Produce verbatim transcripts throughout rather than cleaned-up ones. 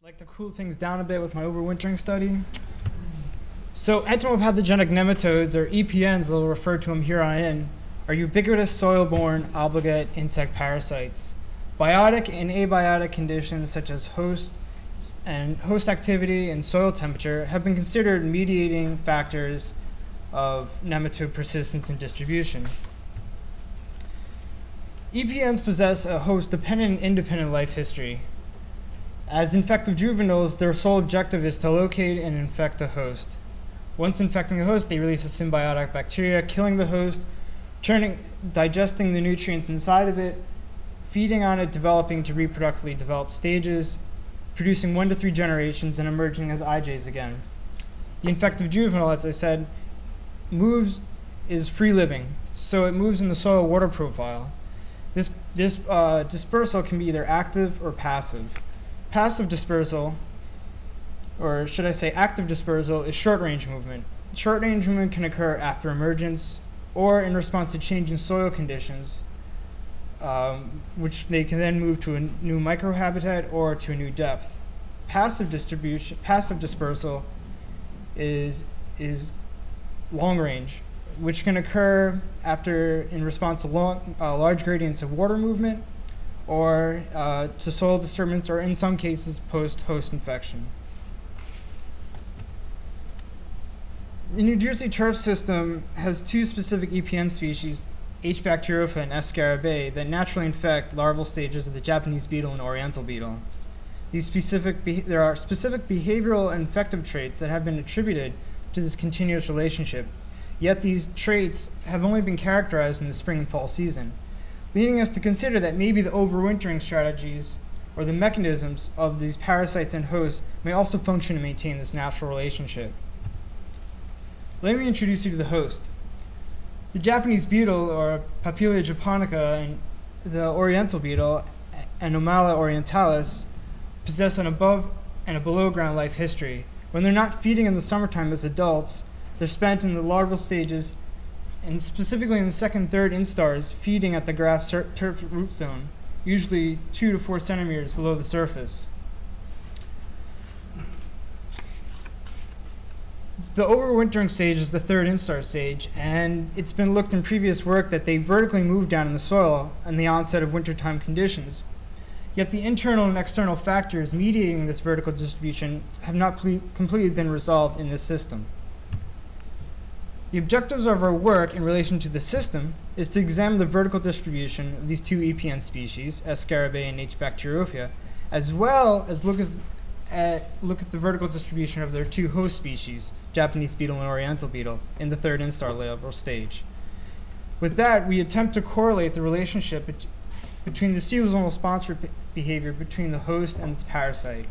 like to cool things down a bit with my overwintering study. So entomopathogenic nematodes, or E P Ns, we'll refer to them here on in, are ubiquitous soil-borne obligate insect parasites. Biotic and abiotic conditions such as host and host activity and soil temperature have been considered mediating factors of nematode persistence and distribution. E P Ns possess a host-dependent and independent life history. As infective juveniles, their sole objective is to locate and infect the host. Once infecting the host, they release a symbiotic bacteria, killing the host, turning, digesting the nutrients inside of it, feeding on it, developing to reproductively developed stages, producing one to three generations, and emerging as I Js again. The infective juvenile, as I said, moves is free living, so it moves in the soil water profile. This, this uh, dispersal can be either active or passive. Passive dispersal, or should I say active dispersal, is short-range movement. Short-range movement can occur after emergence or in response to change in soil conditions, um, which they can then move to a new microhabitat or to a new depth. Passive distribution, passive dispersal is is long-range, which can occur after in response to long, uh, large gradients of water movement, or uh, to soil disturbance, or in some cases post-host infection. The New Jersey turf system has two specific E P N species, H. bacteriopha and S. scarabaei, that naturally infect larval stages of the Japanese beetle and oriental beetle. These specific be there are specific behavioral and infective traits that have been attributed to this continuous relationship, yet these traits have only been characterized in the spring and fall season, leading us to consider that maybe the overwintering strategies or the mechanisms of these parasites and hosts may also function to maintain this natural relationship. Let me introduce you to the host. The Japanese beetle, or Papilio japonica, and the oriental beetle, Anomala orientalis, possess an above and a below ground life history. When they're not feeding in the summertime as adults, they're spent in the larval stages, and specifically in the second, third instars, feeding at the grass turf root zone, usually two to four centimeters below the surface. The overwintering stage is the third instar stage, and it's been looked in previous work that they vertically move down in the soil in the onset of wintertime conditions. Yet the internal and external factors mediating this vertical distribution have not completely been resolved in this system. The objectives of our work in relation to the system is to examine the vertical distribution of these two E P N species, S. scarabaei and H. bacteriophia, as well as look, as, at, look at the vertical distribution of their two host species, Japanese beetle and oriental beetle, in the third instar level stage. With that, we attempt to correlate the relationship bet between the seasonal sponsor behavior between the host and its parasite.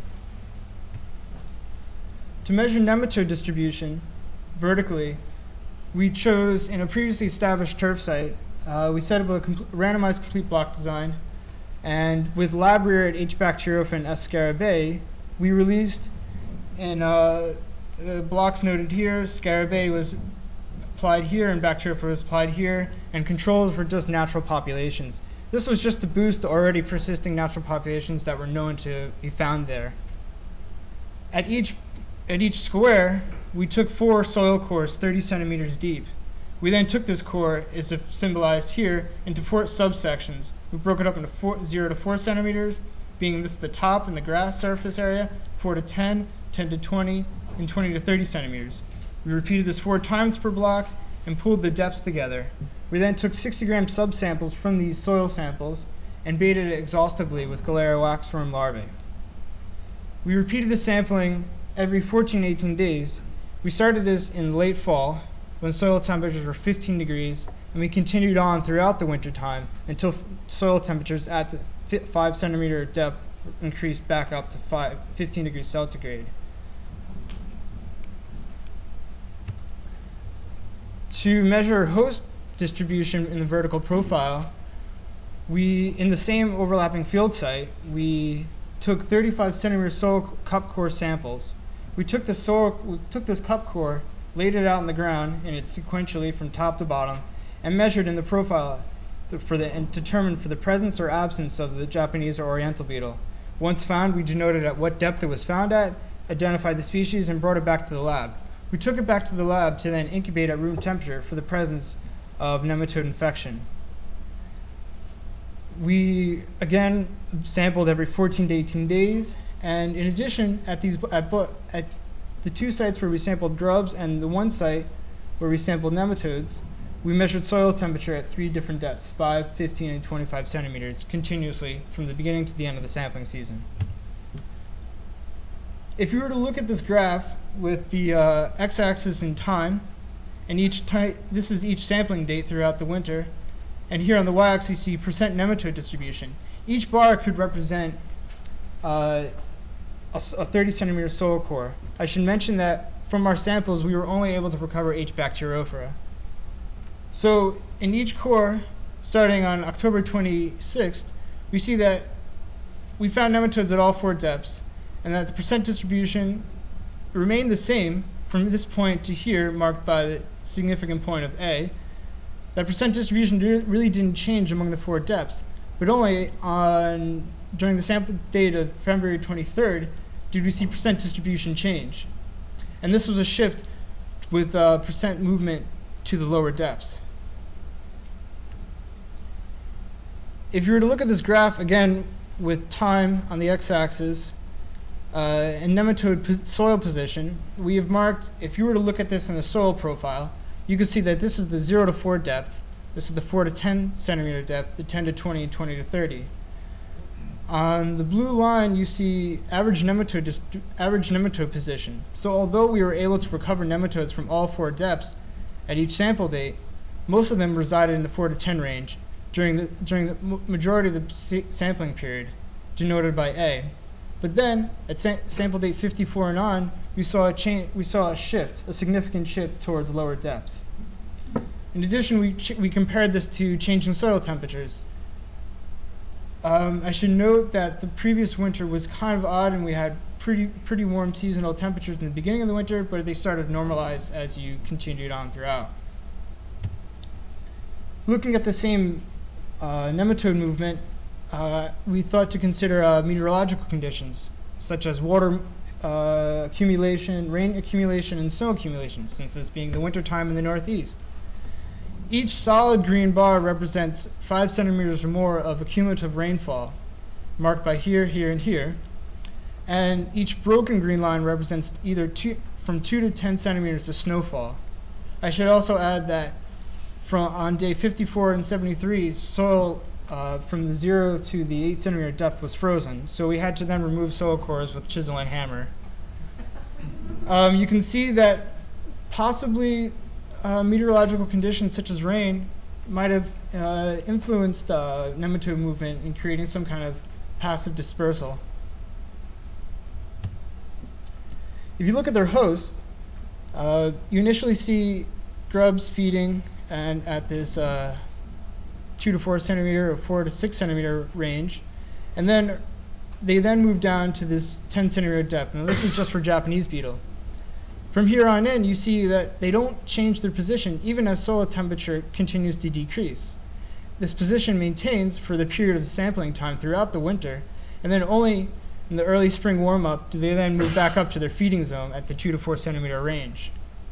To measure nematode distribution vertically, we chose, in a previously established turf site, uh, we set up a com randomized complete block design, and with labreared H. bacteriophia and S. scarabaei, we released, in uh, the blocks noted here, scarabaei was applied here and bacteriophia was applied here, and controls were just natural populations. This was just to boost the already persisting natural populations that were known to be found there. At each, at each square, we took four soil cores thirty centimeters deep. We then took this core, as symbolized here, into four subsections. We broke it up into four, zero to four centimeters, being this the top in the grass surface area, four to ten, ten to twenty, and twenty to thirty centimeters. We repeated this four times per block and pooled the depths together. We then took sixty gram subsamples from these soil samples and baited it exhaustively with Galeria waxworm larvae. We repeated the sampling every fourteen to eighteen days. We started this in late fall when soil temperatures were fifteen degrees, and we continued on throughout the winter time until soil temperatures at the five centimeter depth increased back up to five, fifteen degrees centigrade. To measure host distribution in the vertical profile, we, in the same overlapping field site, we took thirty-five centimeter soil cup core samples. We took the soil, we took this cup core, laid it out in the ground, and it sequentially from top to bottom, and measured in the profile for the, and determined for the presence or absence of the Japanese or oriental beetle. Once found, we denoted at what depth it was found at, identified the species, and brought it back to the lab. We took it back to the lab to then incubate at room temperature for the presence of nematode infection. We, again, sampled every fourteen to eighteen days, and in addition, at, these, at, at the two sites where we sampled grubs and the one site where we sampled nematodes, we measured soil temperature at three different depths, five, fifteen, and twenty-five centimeters, continuously from the beginning to the end of the sampling season. If you were to look at this graph with the uh, x-axis in time, and each time, this is each sampling date throughout the winter, and here on the y-axis you see percent nematode distribution. Each bar could represent uh, a, a thirty centimeter soil core. I should mention that from our samples we were only able to recover H. bacteriophora. So in each core, starting on October twenty-sixth, we see that we found nematodes at all four depths, and that the percent distribution remained the same from this point to here, marked by the significant point of A. That percent distribution really didn't change among the four depths, but only on during the sample date of February twenty-third did we see percent distribution change. And this was a shift with uh, percent movement to the lower depths. If you were to look at this graph again with time on the x-axis uh, and nematode po soil position, we have marked, if you were to look at this in the soil profile, you can see that this is the zero to four depth, this is the four to ten centimeter depth, the ten to twenty, and twenty to thirty. On the blue line you see average nematode, average nematode position. So although we were able to recover nematodes from all four depths at each sample date, most of them resided in the four to ten range during the, during the majority of the sa sampling period, denoted by A. But then, at sa sample date fifty-four and on, we saw a change. We saw a shift, a significant shift towards lower depths. In addition, we ch we compared this to changing soil temperatures. Um, I should note that the previous winter was kind of odd, and we had pretty pretty warm seasonal temperatures in the beginning of the winter, but they started to normalize as you continued on throughout. Looking at the same uh, nematode movement, Uh, we thought to consider uh, meteorological conditions, such as water uh, accumulation, rain accumulation, and snow accumulation, since this being the winter time in the Northeast. Each solid green bar represents five centimeters or more of accumulative rainfall, marked by here, here, and here, and each broken green line represents either two, from two to ten centimeters of snowfall. I should also add that from on day fifty-four and seventy-three, soil Uh, from the zero to the eight centimeter depth was frozen, so we had to then remove soil cores with chisel and hammer. Um, you can see that possibly uh, meteorological conditions such as rain might have uh, influenced uh, nematode movement in creating some kind of passive dispersal. If you look at their host, uh, you initially see grubs feeding and at this uh, two to four centimeter or four to six centimeter range, and then they then move down to this ten centimeter depth. Now this is just for Japanese beetle. From here on in, you see that they don't change their position even as soil temperature continues to decrease. This position maintains for the period of sampling time throughout the winter, and then only in the early spring warm-up do they then move back up to their feeding zone at the two to four centimeter range.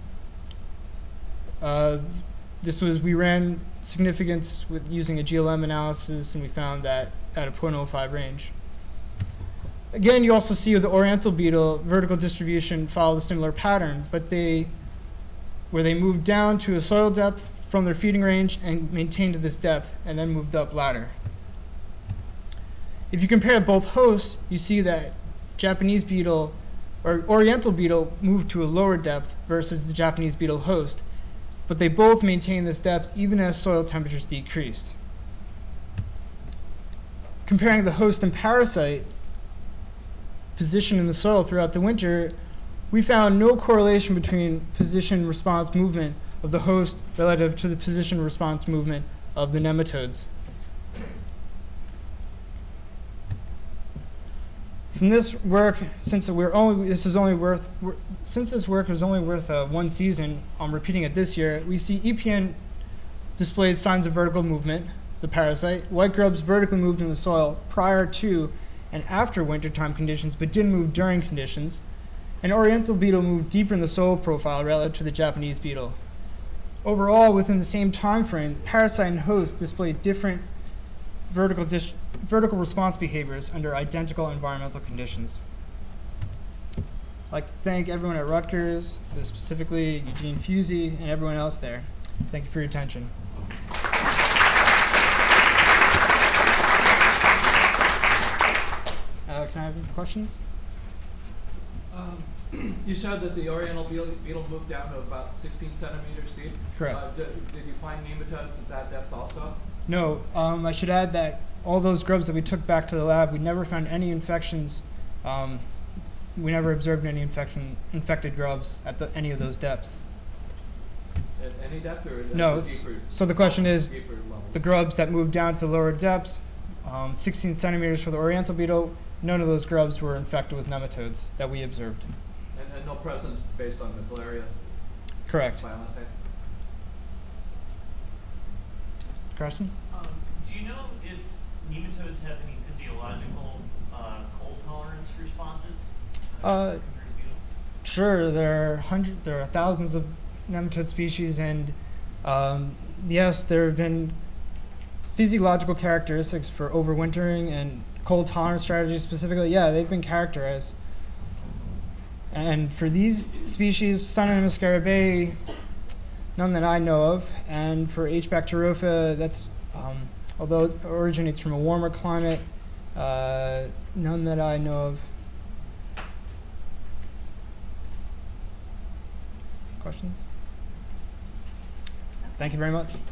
Uh, this was we ran significance with using a G L M analysis, and we found that at a zero point zero five range. Again, you also see with the oriental beetle, vertical distribution followed a similar pattern, but they, where they moved down to a soil depth from their feeding range and maintained this depth, and then moved up ladder. If you compare both hosts, you see that Japanese beetle or oriental beetle moved to a lower depth versus the Japanese beetle host, but they both maintain this depth even as soil temperatures decreased. Comparing the host and parasite position in the soil throughout the winter, we found no correlation between position response movement of the host relative to the position response movement of the nematodes. From this work, since we're only this is only worth since this work is only worth uh, one season, I'm repeating it this year. We see E P N displays signs of vertical movement, the parasite. White grubs vertically moved in the soil prior to and after wintertime conditions, but didn't move during conditions. An oriental beetle moved deeper in the soil profile relative to the Japanese beetle. Overall, within the same time frame, parasite and host displayed different vertical, dis vertical response behaviors under identical environmental conditions. I'd like to thank everyone at Rutgers, specifically Eugene Fusey and everyone else there. Thank you for your attention. Uh, can I have any questions? Um, you said that the oriental beetle, beetle moved down to about sixteen centimeters deep. Correct. Uh, did, did you find nematodes at that depth also? No. Um, I should add that all those grubs that we took back to the lab, we never found any infections. Um, we never observed any infection, infected grubs at the, any of those depths. At any depth, or is No. it deeper? So the question is, Deeper levels? the grubs that moved down to the lower depths, um, sixteen centimeters for the oriental beetle, none of those grubs were infected with nematodes that we observed. And, and no presence based on the malaria Correct. biomass. Question? Um, do you know if nematodes have any physiological uh, cold tolerance responses? Uh, compared to beetles? Sure, there are hundreds, there are thousands of nematode species, and um, yes, there have been physiological characteristics for overwintering and cold tolerance strategies specifically. Yeah, they've been characterized. And for these species, Synonymus scarabaei, none that I know of. And for H. bacterophila, that's um, although it originates from a warmer climate, uh, none that I know of. Questions? Thank you very much.